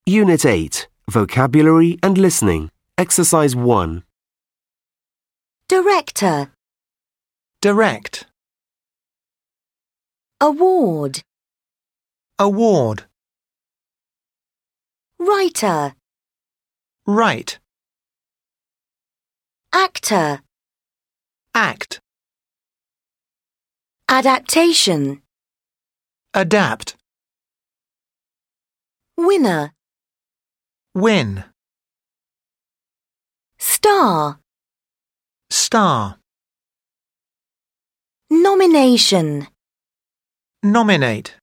Unit 8, Vocabulary and Listening. Exercise 1. Director, Direct. award, Award. writer, Write. actor, Act. adaptation, Adapt. winner, Win. star, Star. nomination. Nominate.